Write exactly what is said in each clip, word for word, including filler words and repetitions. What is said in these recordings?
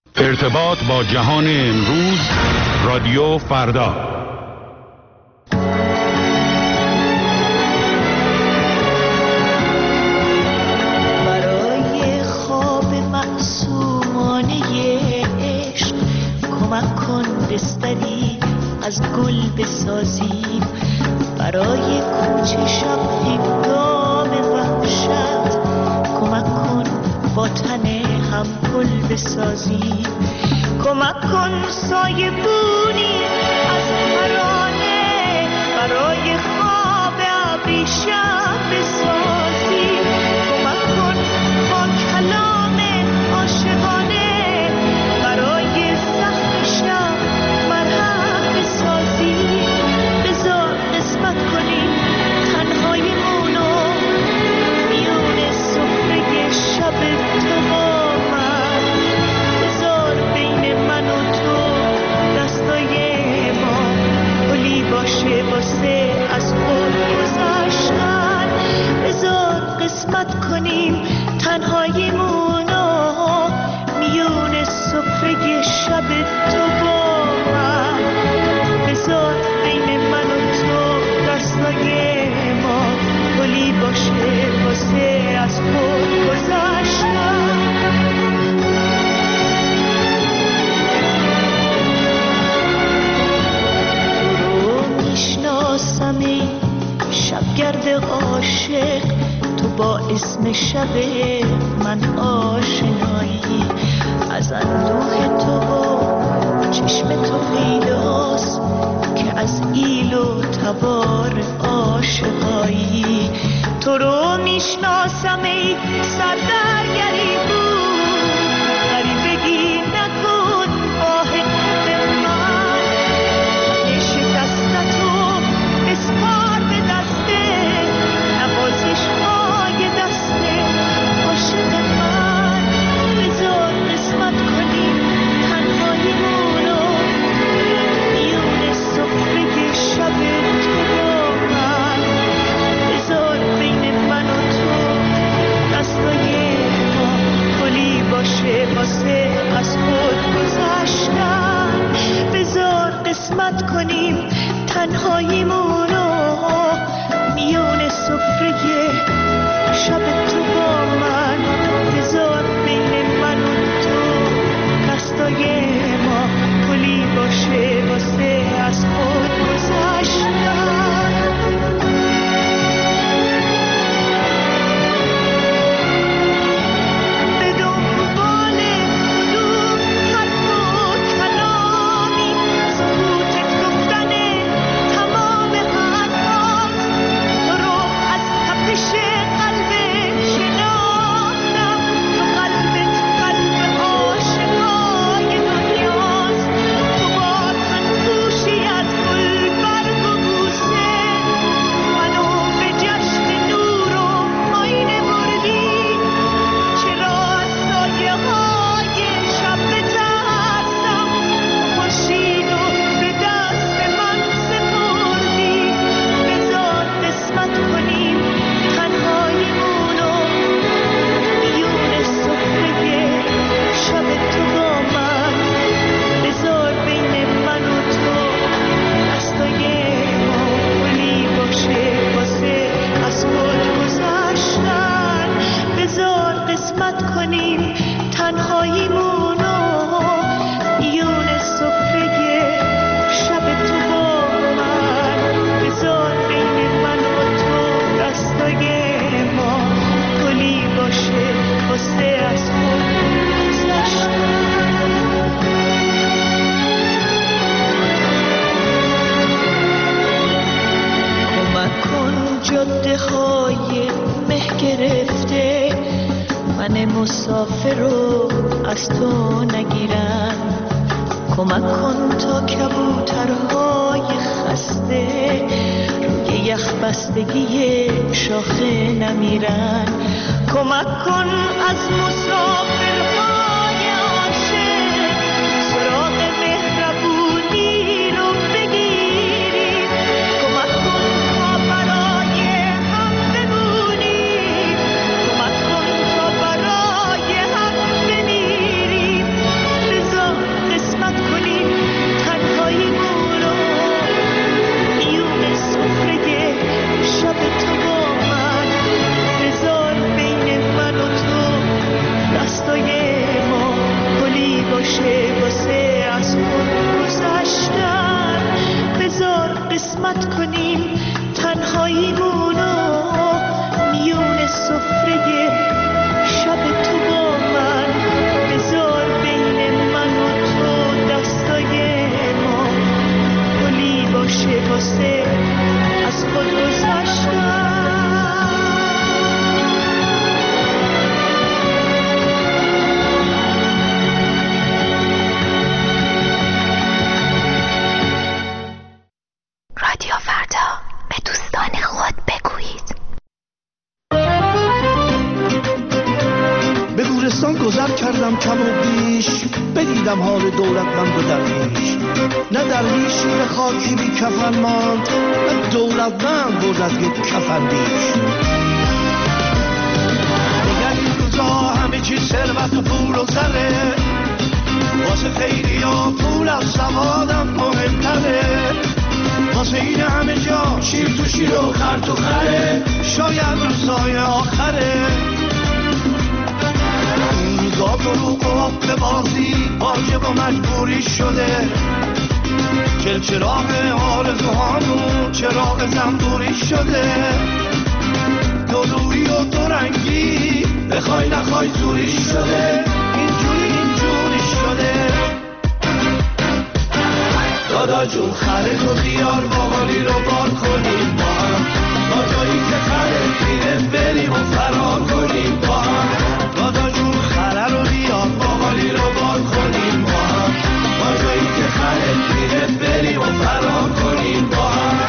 ارتباط با جهان امروز، رادیو فردا. برای خواب معصومانه عشق کمک کن بستری از گل بسازیم، برای کوچه شب هنگام وحشت کمک کن با تن هم گل بسازیم، کمک کن سایه بونی از ترانه برای خواب ابریشم بسازیم، کمک کن با کلام عاشقانه برای زخم شب مرهم بسازیم، بذار قسمت کنیم تنهاییمونو میون سفره شب تو با من، بذار بین من و تو دستای ما پلی باشه واسه از خود گذشتن، بذار قسمت کنیم تنهاییمونو میون سفره شب تو با من، بذار بین من و تو دستای ما پلی باشه واسه از خود گذشتن. ای شبگرد عاشق، تو با اسم شب من آشنایی، از اندوه تو با چشم تو پیداست که از ایل و تبار عاشقایی، تو رو میشناسم ای سردرگری بود، غریبگی نکن آه به من، من شکستتو بسپار به دسته نوازش های دسته عاشق من، بذار قسمت کنیم تنهاییمونو میون سفره شب تو با من، بذار بین من و تو دستای ما پلی باشه واسه از خود گذشتن، بذار قسمت کنیم تنهاییمونو میون سفره شب تو با من، بذار بین من و تو دستای ما پلی باشه واسه از خود گذشتن. مسافر رو از تو نگیرن، کمک کن تا کبوترهای خسته روی یخ بستگی شاخه نمیرن، کمک کن از مسافرهای عاشق سراغ مهربونی رو بگیری، کمک کن تا برای هم بمونی، کمک کن تا برای هم بمیری، بیش بدیدم حال دولتمند و درویش. نه درویش به خاکی بی کفن ماند، نه دولتمند بود از یک کفن بیش. دیگر این روزا همه چیز ثروت و پول و زره، واسه خیلی ها پول از سوادم مهمتره. واسه این همه جا شیر تو شیر و خر تو خره، شاید روزای آخره. این روزا دروغ و حق بازی واجب و مجبوری شده. چلچراغ آرزوهامون چراغ زنبوری شده. دو روی و دو رنگی بخوای نخوای زوری شده. اینجوری اینجوری شده. دادا جون خره تو بیار باقالی رو بار کنیم با هم، با جایی که خره میره بریم و فرار کنیم با هم. دادا جون خره رو بیار باقالی رو بار کنیم با هم، با جایی که خره میره بریم و فرار کنیم با هم.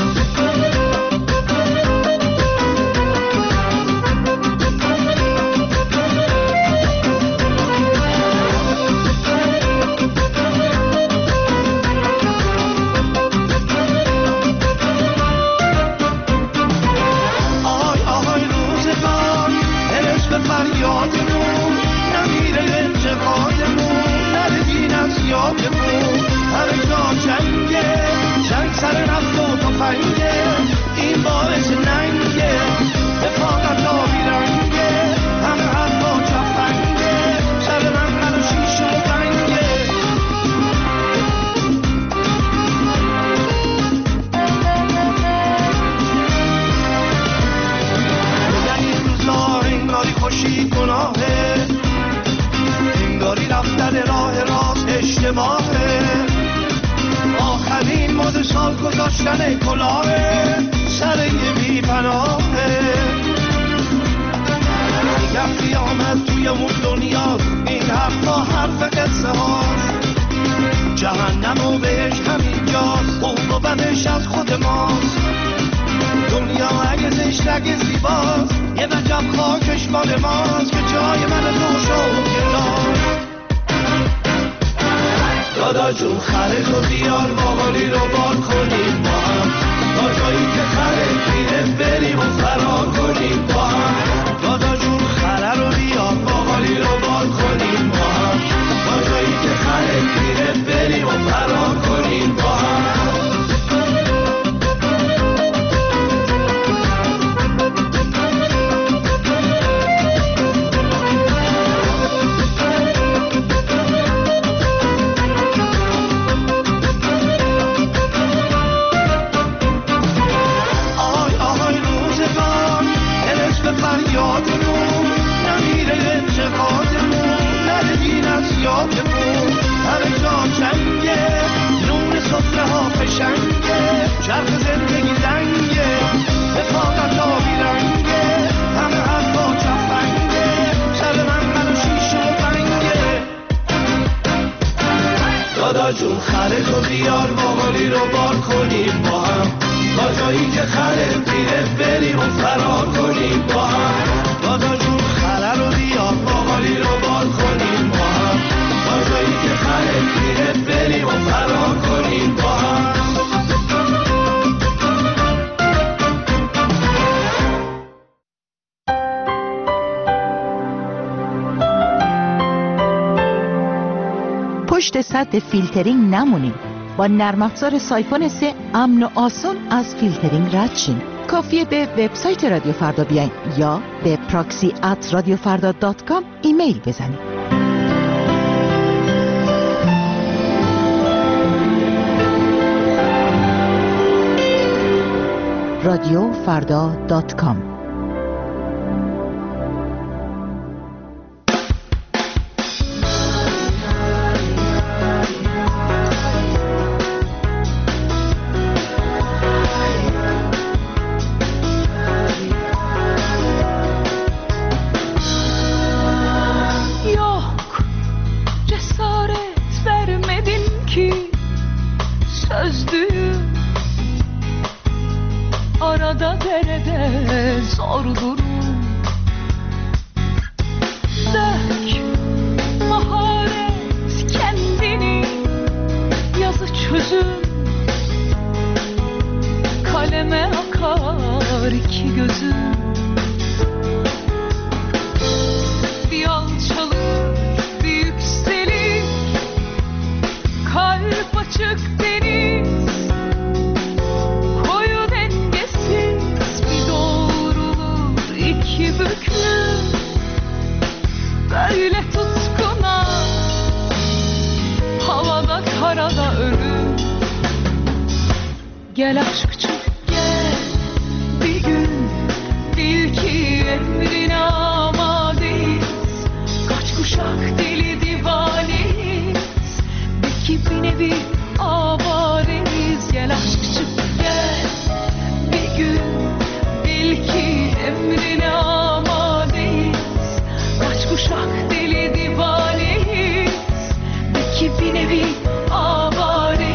فریادمون نمیره انتقادمون، نره دین از یادمون. همه جا جنگه، جنگ سر نفت و تفنگه، این باعث ننگه، رفاقت آبی رنگه. همه حرفا چفنگه، سر من من و شیشه و بنگه. بگن این روزا انگاری خوشی گناهه، انگاری رفتن راه راست اشتباهه. آخرین مد سال گذاشتن کلاهه، سر یه بی پناهه. میگم قیامت توی اون دنیا، این حرفا حرف قصه هاست. جهنم و بهش همینجاست، خوب و بدش از خود ماست. دنیا اگه زشت اگه زیباست، یه وجب خاکش مال ماست که جای من تو شد کنار. دادا جون خره تو بیار باقالی رو بار کنیم با هم، تا جایی که خره میره بریم و فرار کنیم با هم. دادا جون خره رو بیار باقالی رو بار کنیم با هم، تا جایی که خره میره بریم و فرار کنیم با هم. فریادمون نمیره انتقادمون، نره دین از یادمون. همه جا جنگه، نون سفره ها فشنگه، چرخ زندگی زنگه، رفاقت آبی رنگه. همه حرفا چفنگه، سر من من و شیشه و بنگه. دادا جون خره تو بیار باقالی رو بار کنیم با هم، با جایی که خره میره بریم و فرار کنیم با هم. دادا جون خره رو بیار باقالی رو بار کنیم با هم، با جایی که خره میره بریم و فرار کنیم با هم. پشت سد فیلترینگ نمونید. با نرم افزار سایفون سه امن و آسان از فیلترینگ رد شین. کافیه به وبسایت رادیو فردا بیاین یا به پراکسی ات رادیو فردا دات کام ایمیل بزنید. رادیو فردا دات کام. Arada derede zor durum. Dök bahar Gel aşkçım gel bir gün, bil ki emrine amadeyiz. Kaç kuşak deli divaneyiz, bil ki bir nevi avareyiz. Gel aşkçım gel bir gün, bil ki emrine amadeyiz. Kaç kuşak deli divaneyiz, bil ki bir nevi avareyiz.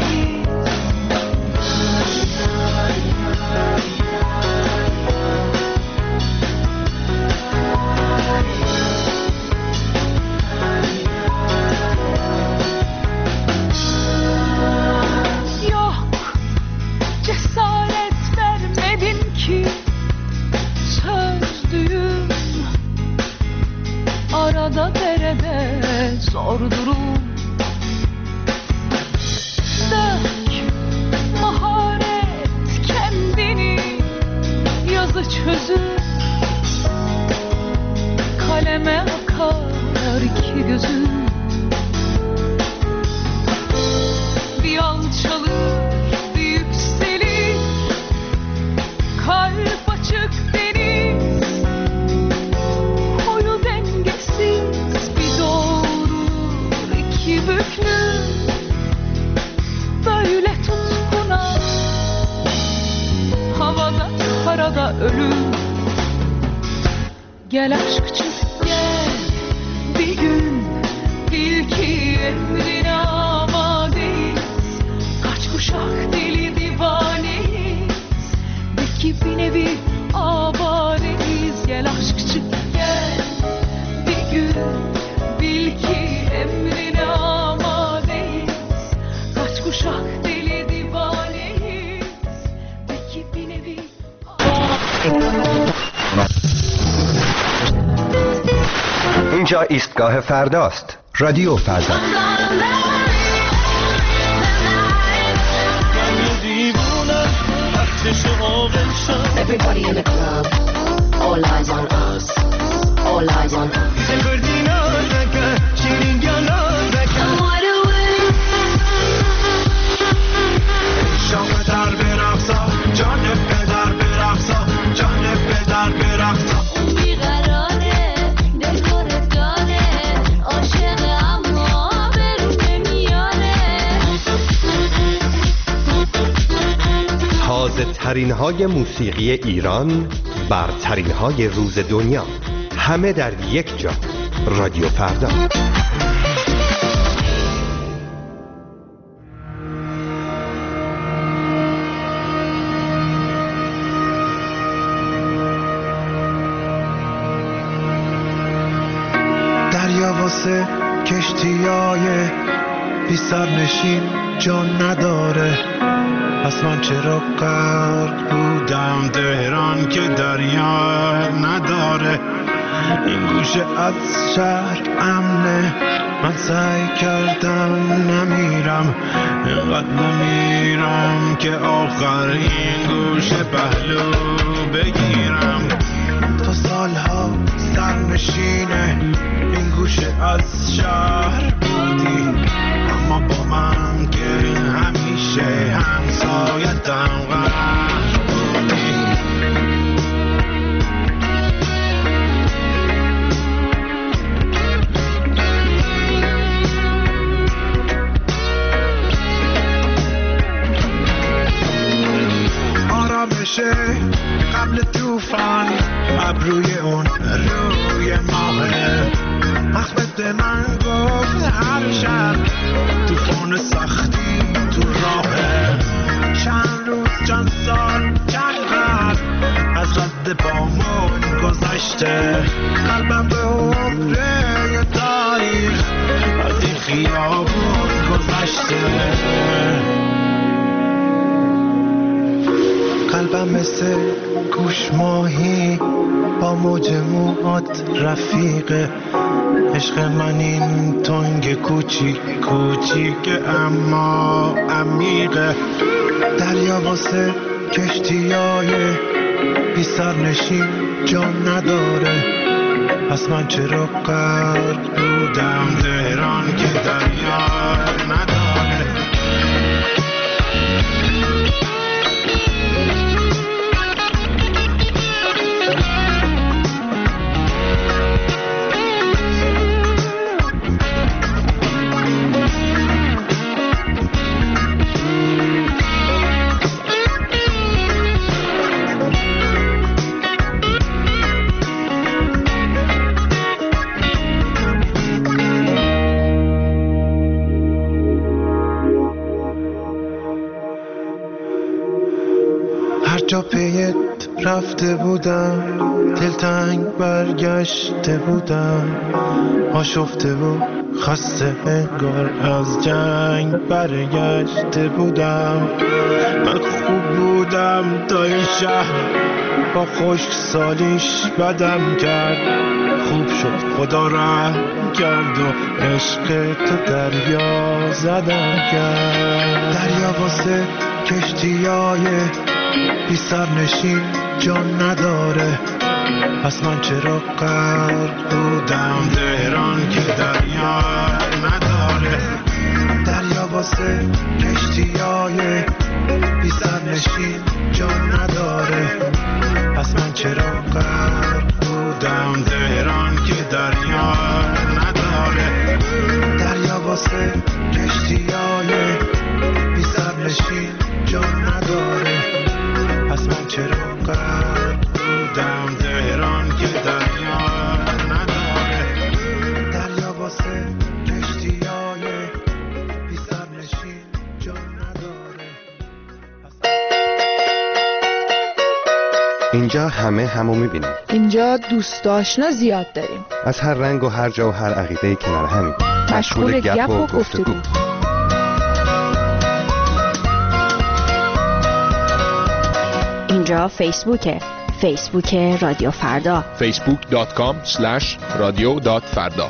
Arada derede zor durum, dök maharet kendini, yazı çözür, kaleme akar iki gözüm. Bir alçalır bir yükselir, kalp açık deniz, koyu dengesiz bir doğrulur iki büklüm. Böyle tutkuna havada karada ölüm. Gel aşkçım gel bir gün, bil ki emrine amadeyiz. Kaç kuşak deli divaneyiz, bil ki bir nevi avareyiz. Gel aşkçım gel bir gün, bil ki emrine amadeyiz. Kaç kuşak deli divaneyiz, bil ki bir nevi اینجا ایستگاه فرداست. رادیو فردا. Everybody in the club, all eyes on us, all eyes on us. تازه ترین های موسیقی ایران، برترین های روز دنیا، همه در یک جا. رادیو فردا. دریا واسه کشتیای بی سرنشین جان نداره. پس من چرا غرق بودم تهران که دریا نداره. این گوشه از شهر امنه، من سعی کردم نمیرم، اینقدر نمیرم که آخر این گوشه پهلو بگیرم. تا سالها سرنشینه این گوشه از شهر بودی، اما با من که همیشه همسایتم غرق بودی. آرامشه قبل توفان، ابروی اون روی ماهه. مخبت من گفت هر شب توفان سختی تو راهه. چند روز چند سال چند قرن از رد بامون گذشته. قلبم به عمره یه تاریخ از این خیابون گذشته. قلبم مثل گوش ماهی با موج موهات رفیقه. عشق من این تنگ کوچیک کوچیک اما عمیقه. دریا واسه کشتیای بی سرنشین جان نداره. پس من چرا غرق بودم تهران که دریا نداره. جا پیت رفته بودم، دلتنگ برگشته بودم، آشفته و خسته انگار از جنگ برگشته بودم. من خوب بودم تا این شهر با خشک سالیش بدم کرد، خوب شد خدا رحم کرد و عشق تو دریا زدم کرد. دریا واسه کشتیای بی سرنشین جان نداره، پس من چرا غرق بودم تهران که دریا نداره. دریا واسه کشتیای بی سرنشین جان نداره، پس من چرا غرق بودم تهران که دریا نداره. دریا واسه کشتیای بی سرنشین جان نداره، پس من چرا غرق بودم تهران که دریا نداره. دریا واسه کشتیای بی سرنشین جان نداره. اینجا همه همو میبینیم. اینجا دوست آشنا زیاد داریم، از هر رنگ و هر جا و هر عقیده کنار همیم، مشغول گپ و گفتگو. اینجا فیسبوکه، فیسبوک رادیو فردا، فیسبوک دات کام اسلش رادیو دات فردا.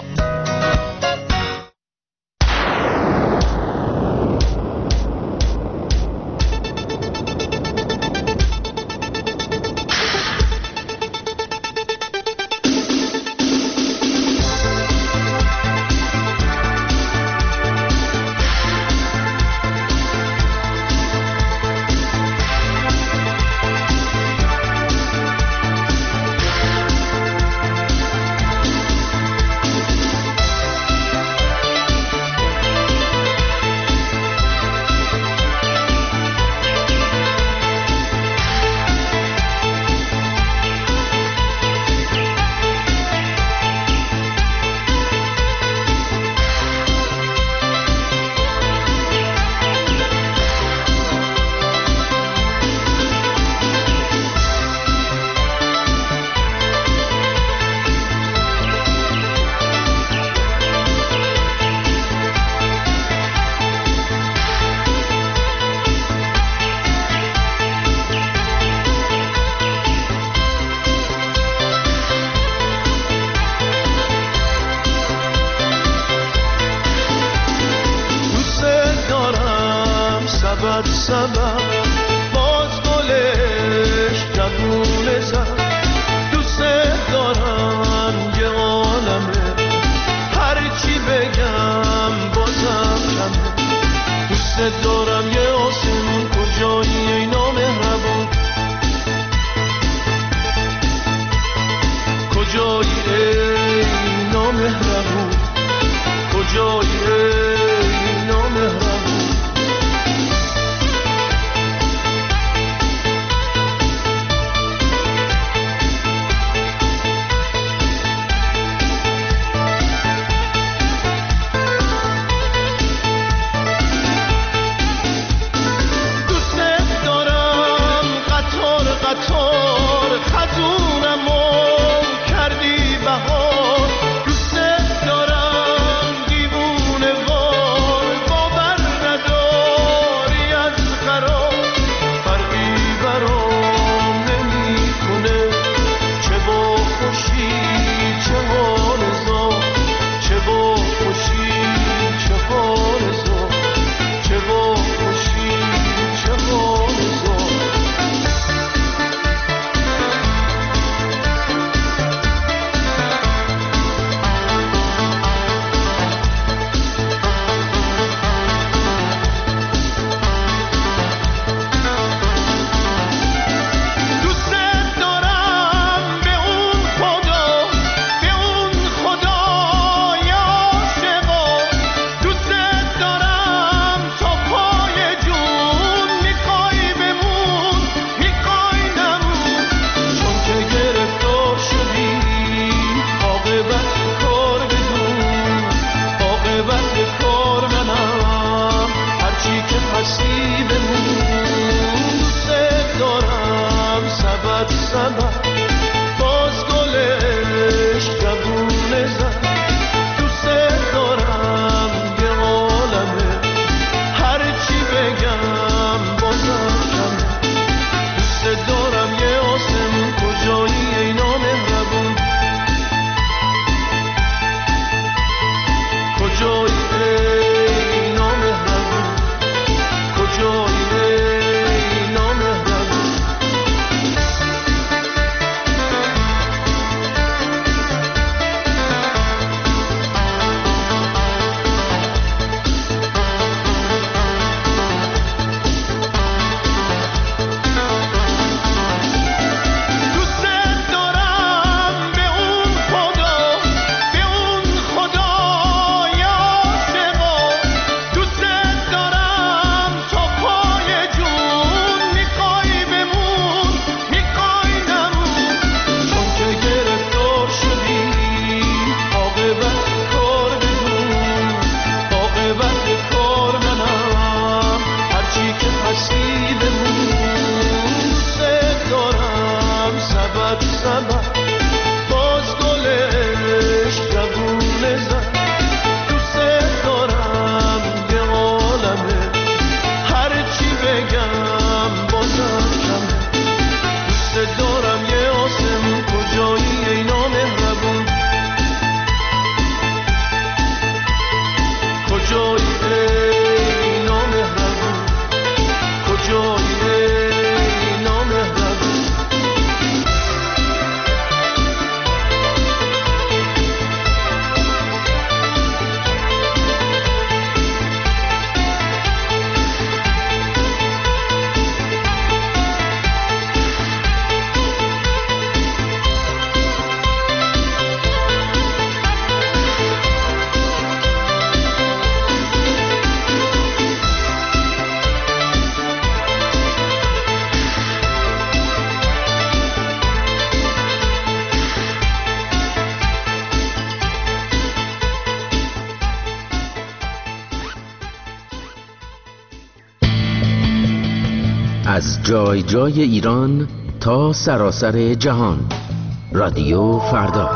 از جای جای ایران تا سراسر جهان. رادیو فردا.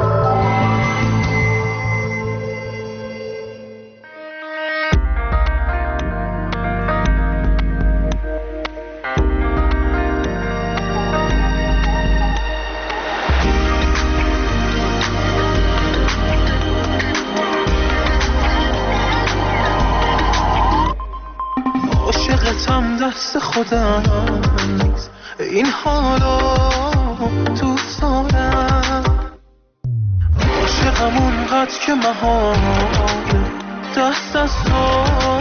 دست خودم نیست این حالا دوست دارم، عاشقم اونقدر که محاله دست از تو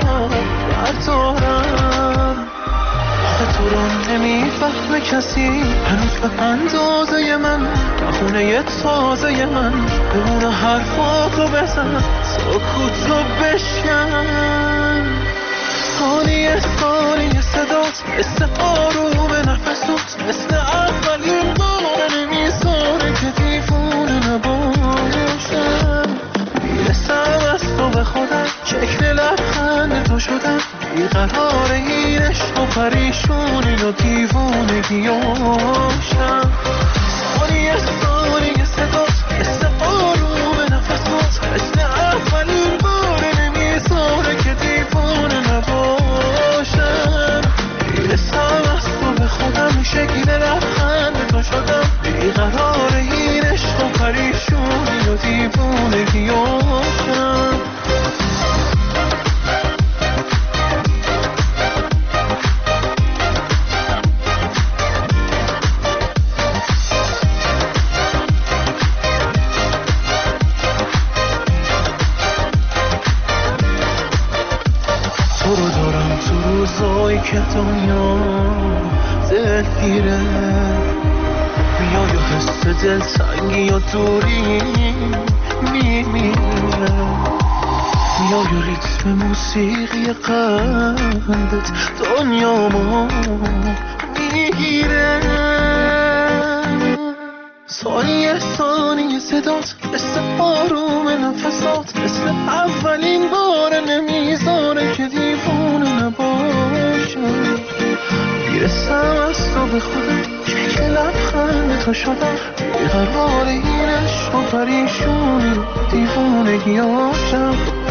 بردارم. آخه تو رو نمیفهمه کسی هنوز به اندازه من، بخونه تازه من بمونه حرفاتو بزن سکوتو بشکن. ثانیه ثانیه صدات مثل آروم نفسات، مثل اولین بار نمیذاره که دیوونه نباشم. میرسم از تو به خودم، شکل لبخند تو شدم، بیقرار این عشق و پریشونی و دیوونگیاشم. ثانیه ثانیه صدات مثل آروم نفسات، مثل اولین بار نمیذاره که دیوونه نباشم. میرسم از تو به خودم، شکل لبخند تو شدم، بیقرار این عشق و پریشونی و دیوونگیاشم. که دنیا دلگیره میای و حس دلتنگی و دوری میمیره، میای و ریتم موسیقی قلبت دنیامو میگیره. ثانیه ثانیه صدات مثل آروم نفسات، مثل اولین بار نمیذاره که دیوونه نباشم. میرسم از تو به خودم، شکل لبخند تو شدم، بیقرار این عشق و پریشونی دیوونگیاشم.